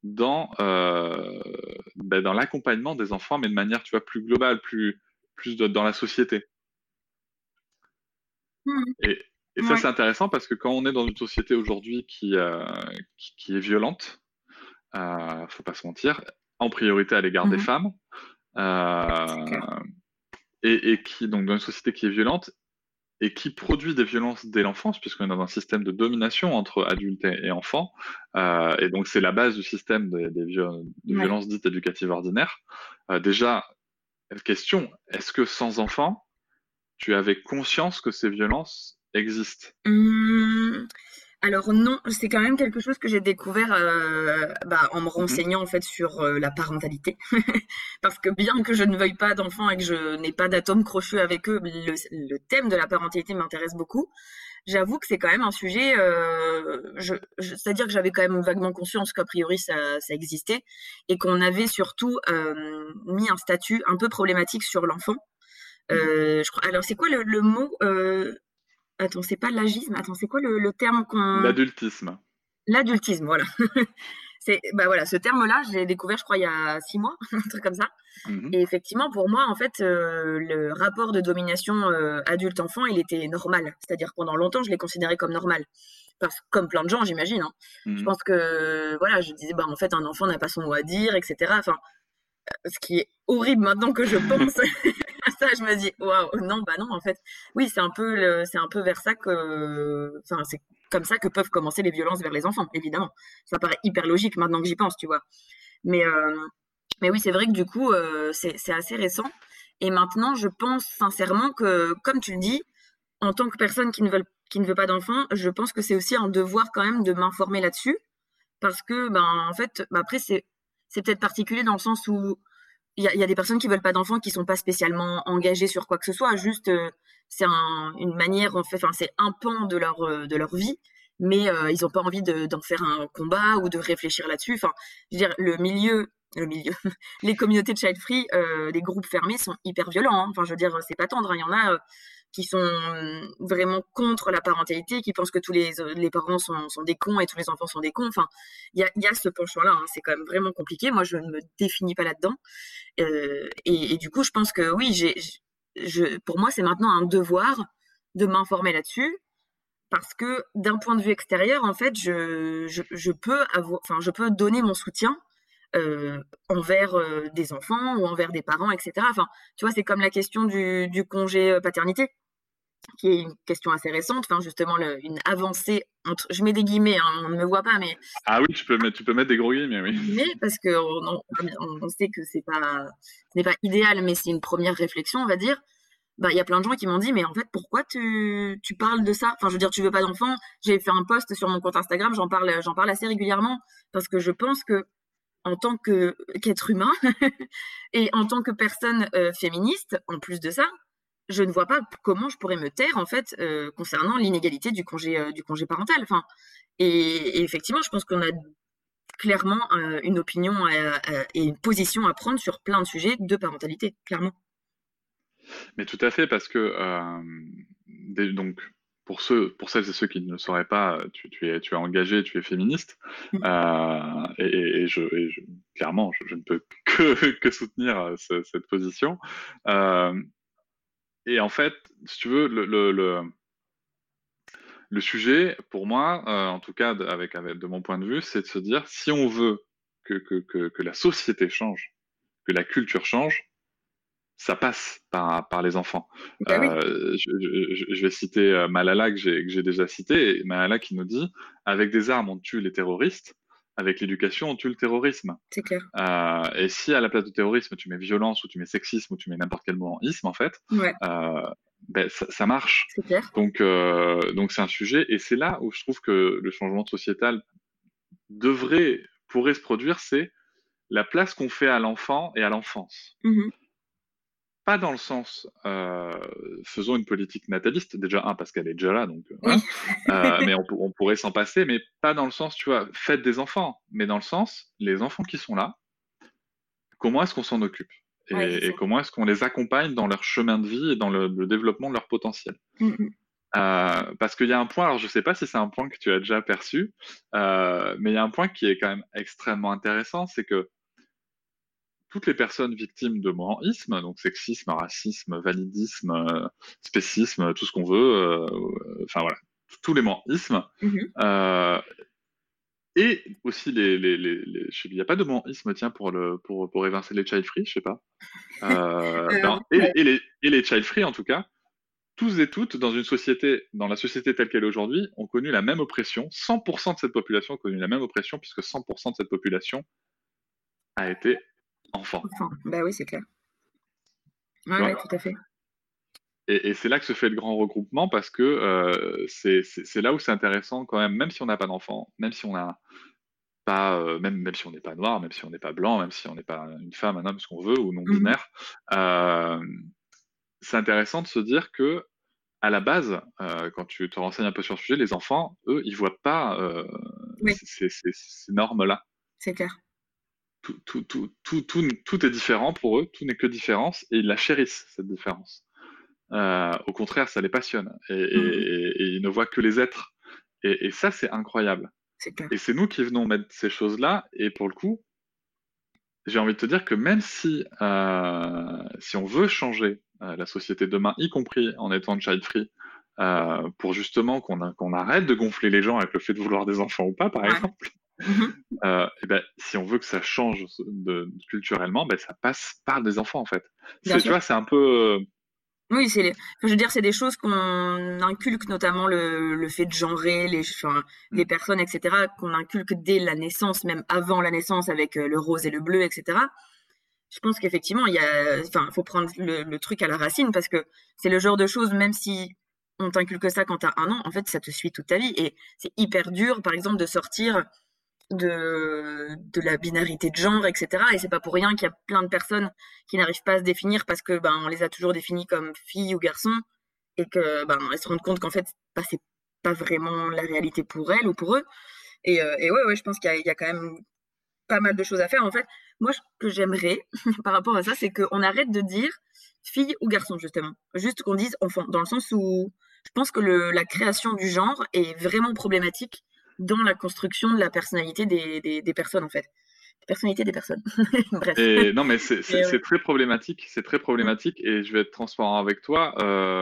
dans l'accompagnement des enfants, mais de manière, tu vois, plus globale, plus dans la société. Mhm. Et, et ça, Ouais. c'est intéressant parce que quand on est dans une société aujourd'hui qui est violente, faut pas se mentir, en priorité à l'égard des Mhm. femmes, C'est clair. euh, et qui, donc, dans une société qui est violente et qui produit des violences dès l'enfance, puisqu'on est dans un système de domination entre adultes et enfants, et donc c'est la base du système de Ouais. violences dites éducatives ordinaires. Déjà, question, est-ce que sans enfant, tu avais conscience que ces violences existent? Mmh, alors non, c'est quand même quelque chose que j'ai découvert, bah, en me Mhm, renseignant en fait sur, la parentalité. Parce que bien que je ne veuille pas d'enfants et que je n'ai pas d'atome crochu avec eux, le thème de la parentalité m'intéresse beaucoup. J'avoue que c'est quand même un sujet, c'est-à-dire que j'avais quand même vaguement conscience qu'a priori ça existait et qu'on avait surtout, mis un statut un peu problématique sur l'enfant. mhm. Je crois alors c'est quoi le mot, attends, c'est pas l'agisme, attends, c'est quoi le terme qu'on L'adultisme. l'adultisme, voilà. C'est bah, voilà, ce terme-là, je l'ai découvert, je crois, il y a 6 mois, un truc comme ça. Mhm, Et effectivement, pour moi, en fait, le rapport de domination, adulte-enfant, il était normal. C'est-à-dire pendant longtemps, je l'ai considéré comme normal. Parce comme plein de gens, j'imagine, hein. Je mhm. pense que, voilà, je disais: «Bah, en fait, un enfant n'a pas son mot à dire» et cetera. Enfin, ce qui est horrible maintenant que je pense à ça, je me dis: «Waouh, non, bah, non, en fait». Oui, c'est un peu vers ça que enfin, c'est comme ça que peuvent commencer les violences vers les enfants, évidemment. Ça paraît hyper logique maintenant que j'y pense, tu vois? Mais, mais oui, c'est vrai que du coup, c'est assez récent et maintenant je pense sincèrement que, comme tu le dis, en tant que personne qui ne veut pas d'enfant, je pense que c'est aussi un devoir quand même de m'informer là-dessus parce que, ben, en fait, bah, après c'est peut-être particulier dans le sens où il y a des personnes qui veulent pas d'enfants qui sont pas spécialement engagées sur quoi que ce soit, juste, c'est une manière en fait, enfin, c'est un pan de leur vie, mais ils ont pas envie d'en faire un combat ou de réfléchir là-dessus. Enfin, je veux dire, le milieu, les communautés de child free, les groupes fermés sont hyper violents, hein. Enfin, je veux dire, c'est pas tendre, hein. Il y en a, qui sont vraiment contre la parentalité, qui pensent que tous les parents sont des cons et tous les enfants sont des cons. Enfin, il y a ce penchant-là, hein. C'est quand même vraiment compliqué. Moi, je ne me définis pas là-dedans. Et du coup, je pense que oui, pour moi, c'est maintenant un devoir de m'informer là-dessus parce que d'un point de vue extérieur, en fait, je peux avoir, enfin, je peux donner mon soutien envers des enfants ou envers des parents, etc. Enfin, tu vois, c'est comme la question du congé paternité, qui est une question assez récente. Enfin, justement, une avancée entre, je mets des guillemets, hein, on ne me voit pas, mais Ah oui, tu peux mettre des gros guillemets, oui. guillemets, parce que on sait que ce n'est pas idéal, mais c'est une première réflexion, on va dire. Bah, il y a plein de gens qui m'ont dit, mais en fait, pourquoi tu parles de ça? Enfin, je veux dire, tu veux pas d'enfant. J'ai fait un post sur mon compte Instagram, j'en parle assez régulièrement parce que je pense que en tant qu'être humain et en tant que personne féministe, en plus de ça, je ne vois pas comment je pourrais me taire en fait concernant l'inégalité du congé parental. Enfin, et effectivement, je pense qu'on a clairement une opinion et une position à prendre sur plein de sujets de parentalité, clairement. Mais tout à fait, parce que donc pour celles et ceux qui ne le sauraient pas, tu es engagé, tu es féministe, Mm. clairement, je ne peux que soutenir cette position. Euh, et en fait, si tu veux, le sujet, pour moi, en tout cas, de mon point de vue, c'est de se dire, si on veut que la société change, que la culture change, ça passe par les enfants. Bah oui. Je vais citer Malala que j'ai déjà cité, et Malala qui nous dit, avec des armes on tue les terroristes, avec l'éducation, on tue le terrorisme. C'est clair. Et si à la place de terrorisme, tu mets violence, ou tu mets sexisme, ou tu mets n'importe quel mot en isme, en fait, Ouais, ça marche. c'est clair. Donc c'est un sujet, et c'est là où je trouve que le changement sociétal pourrait se produire, c'est la place qu'on fait à l'enfant et à l'enfance. Mhm. Pas dans le sens faisons une politique nataliste, déjà parce qu'elle est déjà là, donc Oui. voilà. Mais on pourrait s'en passer, mais pas dans le sens, tu vois, faites des enfants, mais dans le sens, les enfants qui sont là, comment est-ce qu'on s'en occupe? Ouais, c'est Et ça. comment est-ce qu'on les accompagne dans leur chemin de vie et dans le développement de leur potentiel? Mhm. Parce qu'il y a un point, alors je sais pas si c'est un point que tu as déjà perçu, mais il y a un point qui est quand même extrêmement intéressant, c'est que toutes les personnes victimes de mots en isme, donc sexisme, racisme, validisme, spécisme, tout ce qu'on veut, enfin voilà, tous les mots en isme, Mhm. euh, et aussi il n'y a pas de mots en isme, tiens, pour évincer les child free, je sais pas. Ouais. Et les child free, en tout cas, tous et toutes, dans la société telle qu'elle est aujourd'hui, ont connu la même oppression. 100% de cette population a connu la même oppression, puisque 100% de cette population a été enfant. Enfin, bah oui, c'est clair. Tu Ouais, vois? ouais, tout à fait. Et c'est là que se fait le grand regroupement, parce que c'est là où c'est intéressant quand même si on n'a pas d'enfant, même si on n'a pas, même si on n'est pas noir, même si on n'est pas blanc, même si on n'est pas une femme, un homme, ce qu'on veut, ou non Mhm. binaire, euh, c'est intéressant de se dire que à la base, quand tu te renseignes un peu sur le sujet, les enfants, eux, ils voient pas Oui, ces normes-là. c'est clair. Tout est différent pour eux, tout n'est que différence, et ils la chérissent, cette différence. Au contraire, ça les passionne, Mhm. et ils ne voient que les êtres. Et ça, c'est incroyable. C'est clair. Et c'est nous qui venons mettre ces choses-là, et pour le coup, j'ai envie de te dire que même si on veut changer la société demain, y compris en étant child-free, pour justement qu'on arrête de gonfler les gens avec le fait de vouloir des enfants ou pas, par Ouais. exemple, Mhm. et ben, si on veut que ça change culturellement, ben, ça passe par des enfants, en fait. Bien Tu sûr. vois, c'est un peu... Oui, enfin, je veux dire, c'est des choses qu'on inculque, notamment le fait de genrer enfin, les personnes, etc., qu'on inculque dès la naissance, même avant la naissance, avec le rose et le bleu, etc. Je pense qu'effectivement, enfin, faut prendre le truc à la racine, parce que c'est le genre de choses, même si on t'inculque ça quand t'as 1 an, en fait, ça te suit toute ta vie. Et c'est hyper dur, par exemple, de sortir de la binarité de genre, etc. Et c'est pas pour rien qu'il y a plein de personnes qui n'arrivent pas à se définir parce que ben on les a toujours définis comme filles ou garçons, et que ben elles se rendent compte qu'en fait bah, c'est pas vraiment la réalité pour elles ou pour eux. Et ouais, je pense qu'il y a quand même pas mal de choses à faire. En fait, moi, ce que j'aimerais par rapport à ça, c'est qu'on arrête de dire fille ou garçon, justement. Juste qu'on dise enfant, dans le sens où je pense que la création du genre est vraiment problématique dans la construction de la personnalité des personnes, en fait. La personnalité des personnes. Bref. Et non, mais Mais ouais. c'est très problématique, c'est très Mm. problématique, et je vais être transparent avec toi.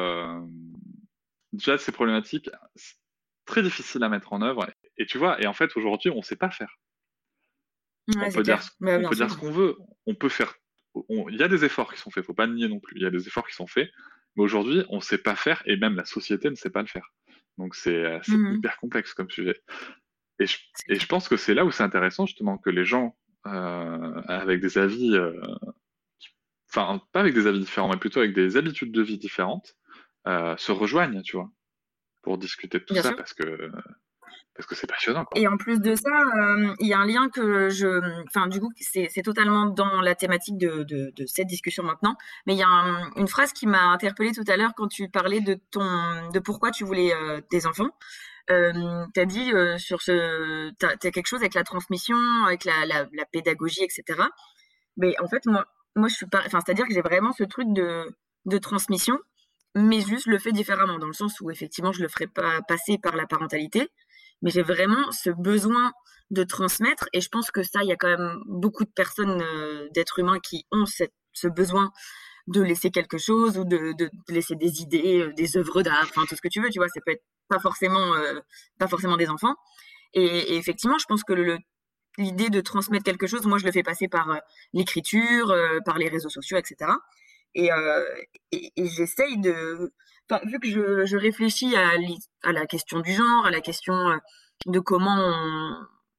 Déjà, c'est problématique, c'est très difficile à mettre en œuvre. Et tu vois, et en fait, aujourd'hui, on ne sait pas faire. Ouais, c'est clair. Bah, On bien peut sûr. dire ce qu'on veut, on peut faire. Il y a des efforts qui sont faits, faut pas le nier non plus. Il y a des efforts qui sont faits, mais aujourd'hui, on ne sait pas faire, et même la société ne sait pas le faire. Donc c'est Mhm. hyper complexe comme sujet. Et je, C'est et je clair. pense que c'est là où c'est intéressant, justement, que les gens avec des avis, enfin, pas avec des avis différents, mais plutôt avec des habitudes de vie différentes, se rejoignent, tu vois, pour discuter de tout Bien ça, sûr. parce que c'est passionnant, quoi. Et en plus de ça, il y a un lien enfin, du coup, c'est totalement dans la thématique de cette discussion maintenant. Mais il y a une phrase qui m'a interpellée tout à l'heure quand tu parlais de pourquoi tu voulais des enfants. T'as dit t'as quelque chose avec la transmission, avec la pédagogie, etc. Mais en fait, moi, je suis pas, enfin, c'est-à-dire que j'ai vraiment ce truc de transmission, mais juste je le fais différemment, dans le sens où effectivement, je le ferai pas passer par la parentalité, mais j'ai vraiment ce besoin de transmettre, et je pense que ça, il y a quand même beaucoup de personnes, d'êtres humains qui ont ce besoin de laisser quelque chose, ou de laisser des idées, des œuvres d'art, enfin tout ce que tu veux, tu vois, ça peut être pas forcément des enfants. Et effectivement, je pense que l'idée de transmettre quelque chose, moi je le fais passer par l'écriture, par les réseaux sociaux, etc. Et, euh, et j'essaye enfin, vu que je réfléchis à la question du genre, à la question de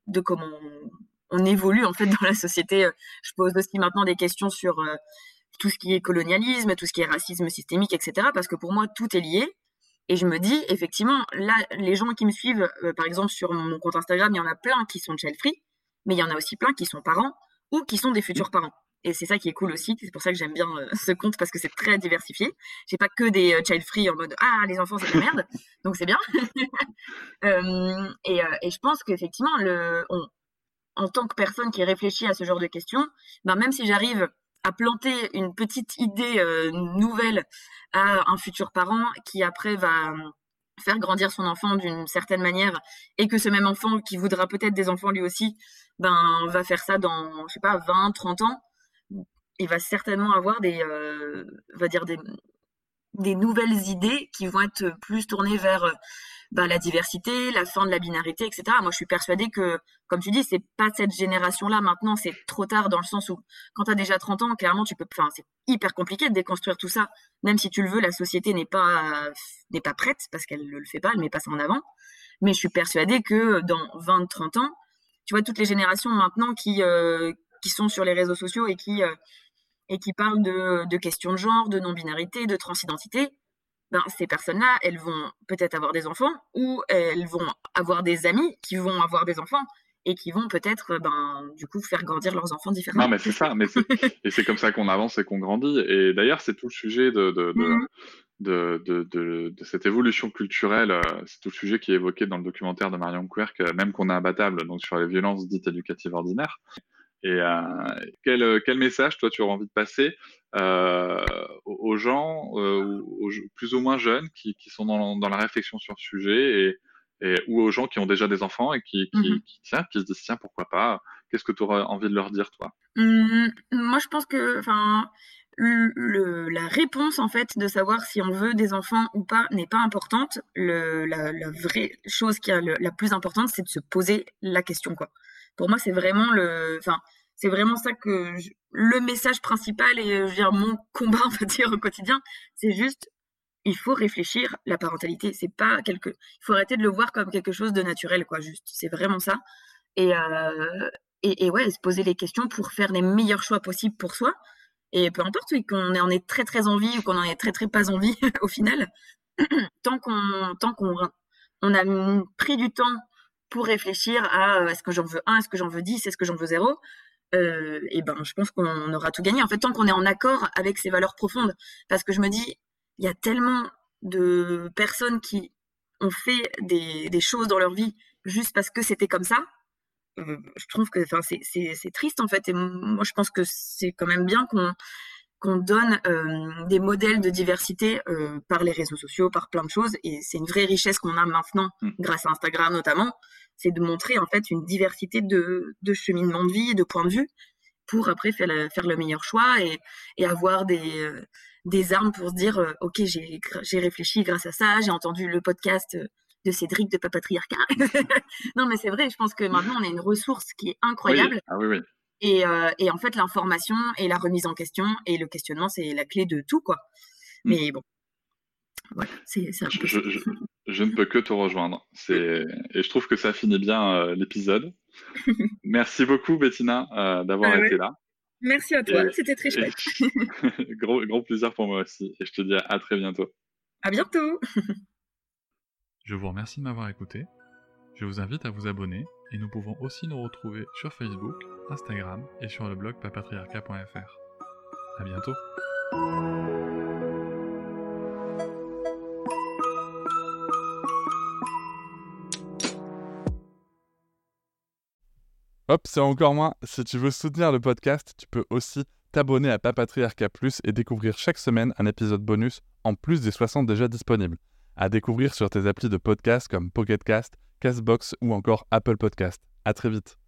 de comment on évolue en fait dans la société. Je pose aussi maintenant des questions sur tout ce qui est colonialisme, tout ce qui est racisme systémique, etc. Parce que pour moi, tout est lié. Et je me dis, effectivement, là, les gens qui me suivent, par exemple, sur mon compte Instagram, il y en a plein qui sont child-free, mais il y en a aussi plein qui sont parents ou qui sont des futurs parents. Et c'est ça qui est cool aussi. C'est pour ça que j'aime bien ce compte, parce que c'est très diversifié. J'ai pas que des child-free en mode « Ah, les enfants, c'est de la merde !» Donc, c'est bien. Et je pense qu'effectivement, en tant que personne qui réfléchit à ce genre de questions, ben, même si j'arrive à planter une petite idée nouvelle à un futur parent qui après va faire grandir son enfant d'une certaine manière, et que ce même enfant qui voudra peut-être des enfants lui aussi, ben va faire ça dans, je sais pas, 20, 30 ans, il va certainement avoir des nouvelles idées qui vont être plus tournées vers la diversité, la fin de la binarité, etc. Moi, je suis persuadée que, comme tu dis, c'est pas cette génération-là maintenant, c'est trop tard dans le sens où, quand tu as déjà 30 ans, clairement, c'est hyper compliqué de déconstruire tout ça. Même si tu le veux, la société n'est pas prête, parce qu'elle ne le fait pas, elle met pas ça en avant. Mais je suis persuadée que dans 20, 30 ans, tu vois, toutes les générations maintenant qui sont sur les réseaux sociaux et qui parlent de questions de genre, de non-binarité, de transidentité, ben, ces personnes-là, elles vont peut-être avoir des enfants, ou elles vont avoir des amis qui vont avoir des enfants et qui vont peut-être, du coup, faire grandir leurs enfants différemment. Non, mais c'est ça, et c'est comme ça qu'on avance et qu'on grandit. Et d'ailleurs, c'est tout le sujet de cette évolution culturelle, c'est tout le sujet qui est évoqué dans le documentaire de Marion Querc, même qu'on a imbattable, donc sur les violences dites éducatives ordinaires. Et quel message, toi, tu aurais envie de passer aux gens plus ou moins jeunes qui sont dans la réflexion sur le sujet, ou aux gens qui ont déjà des enfants et qui se disent, tiens, pourquoi pas? Qu'est-ce que tu aurais envie de leur dire, toi? Moi, je pense que la réponse, en fait, de savoir si on veut des enfants ou pas n'est pas importante. La vraie chose qui est la plus importante, c'est de se poser la question, quoi. Pour moi, c'est vraiment c'est vraiment ça le message principal, et mon combat, on va dire, au quotidien, c'est juste, il faut réfléchir la parentalité. C'est pas il faut arrêter de le voir comme quelque chose de naturel, quoi, juste. C'est vraiment ça. Et ouais, se poser les questions pour faire les meilleurs choix possibles pour soi. Et peu importe, oui, qu'on en ait très, très envie ou qu'on en ait très, très pas envie, au final, tant qu'on a pris du temps pour réfléchir à est-ce que j'en veux 1, est-ce que j'en veux 10, est-ce que j'en veux 0, je pense qu'on aura tout gagné. En fait, tant qu'on est en accord avec ces valeurs profondes. Parce que je me dis, il y a tellement de personnes qui ont fait des choses dans leur vie juste parce que c'était comme ça. Je trouve que c'est triste, en fait. Et moi, je pense que c'est quand même bien qu'on donne des modèles de diversité par les réseaux sociaux, par plein de choses. Et c'est une vraie richesse qu'on a maintenant, grâce à Instagram notamment, c'est de montrer en fait une diversité de cheminements de vie, de points de vue, pour après faire le meilleur choix et avoir des armes pour se dire ok, j'ai réfléchi grâce à ça, j'ai entendu le podcast de Cédric de Papatriarcat. Non, mais c'est vrai, je pense que maintenant on a une ressource qui est incroyable. Oui. Ah oui. Et en fait, l'information et la remise en question et le questionnement, c'est la clé de tout, quoi. Mais bon, voilà, c'est un peu ça. Je ne peux que te rejoindre. Et je trouve que ça finit bien l'épisode. Merci beaucoup, Bettina, d'avoir été là. Merci à toi, c'était très chouette. Gros plaisir pour moi aussi. Et je te dis à très bientôt. À bientôt. Je vous remercie de m'avoir écouté. Je vous invite à vous abonner, et nous pouvons aussi nous retrouver sur Facebook, Instagram et sur le blog papatriarcat.fr. À bientôt. Hop, c'est encore moins. Si tu veux soutenir le podcast, tu peux aussi t'abonner à Papatriarcat Plus et découvrir chaque semaine un épisode bonus en plus des 60 déjà disponibles. À découvrir sur tes applis de podcast comme Pocket Cast, Castbox ou encore Apple Podcast. À très vite.